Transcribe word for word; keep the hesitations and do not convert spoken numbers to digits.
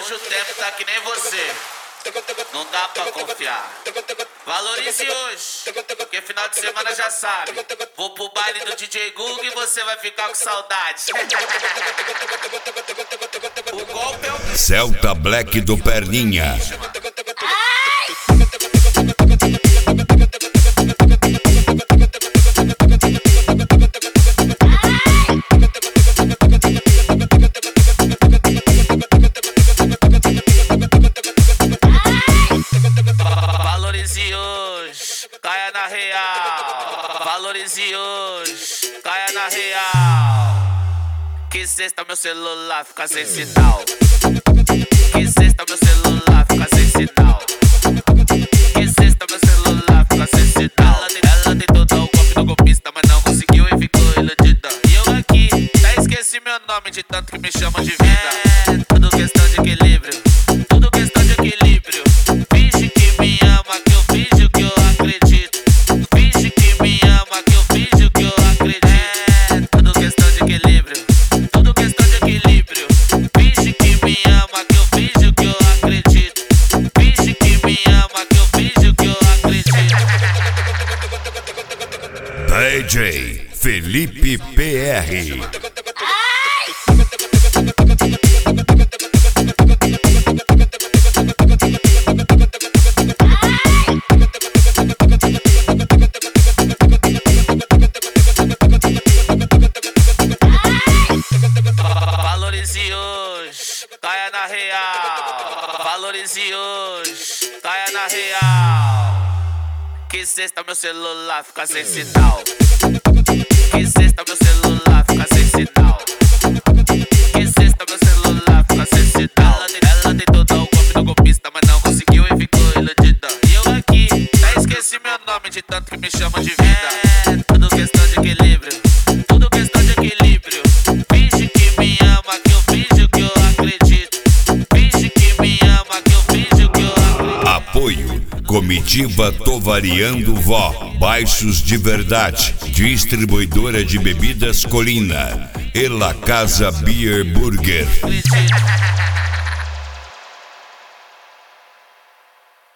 hoje o tempo tá que nem você. Não dá pra confiar. Valorize hoje, porque final de semana já sabe. Vou pro baile do D J Google e você vai ficar com saudade. O golpe é o Celta Black do Perninha. Valorize hoje, caia na real. Valorize hoje, caia na real. Que sexta meu celular fica sem sinal. Que sexta meu celular fica sem sinal. Que sexta meu celular fica sem sinal. Ela, ela tentou dar o golpe do golpista, mas não conseguiu e ficou iludida. E eu aqui, até esqueci meu nome de tanto que me chamam de vida. É tudo questão de equilíbrio, tudo questão de equilíbrio. Finge que me ama, que eu finjo que eu acredito. Finge que me ama, que eu finjo que eu acredito. É tudo questão de equilíbrio, tudo questão de equilíbrio. Finge que me ama, que eu finjo que eu acredito. Finge que me ama, que eu finjo que eu acredito. D J Felipe P R. Valorize hoje, caia na real. Valorize hoje, caia na real. Que sexta meu celular fica sem sinal. Que sexta meu celular fica sem sinal. Que sexta meu celular fica sem sinal. Ela, ela tentou dar o golpe do golpista, mas não conseguiu e ficou iludida. E eu aqui, até esqueci meu nome de tanto que me chamam de vida. É tudo questão de equilíbrio, tudo questão de equilíbrio. Finge que me ama, que eu finjo que eu acredito. Finge que me ama, que eu finjo que eu acredito. Apoio Comitiva Tô Variando Vó, baixos de verdade. Distribuidora de bebidas Colina e La Casa Beer Burger. Acredito.